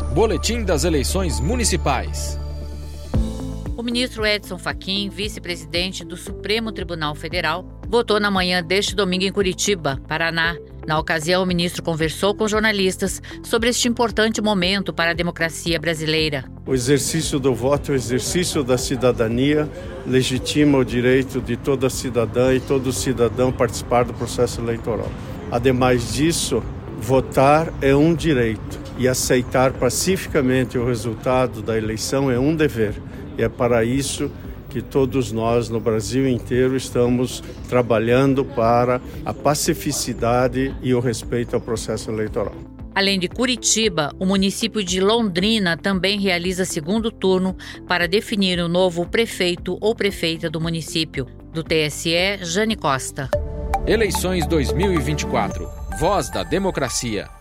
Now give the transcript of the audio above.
Boletim das eleições municipais. O ministro Edson Fachin, vice-presidente do Supremo Tribunal Federal, votou na manhã deste domingo em Curitiba, Paraná. Na ocasião, o ministro conversou com jornalistas sobre este importante momento para a democracia brasileira. O exercício do voto, o exercício da cidadania, legitima o direito de toda cidadã e todo cidadão participar do processo eleitoral. Ademais disso, votar é um direito e aceitar pacificamente o resultado da eleição é um dever. E é para isso que todos nós no Brasil inteiro estamos trabalhando para a pacificidade e o respeito ao processo eleitoral. Além de Curitiba, o município de Londrina também realiza segundo turno para definir o novo prefeito ou prefeita do município. Do TSE, Jane Costa. Eleições 2024. Voz da Democracia.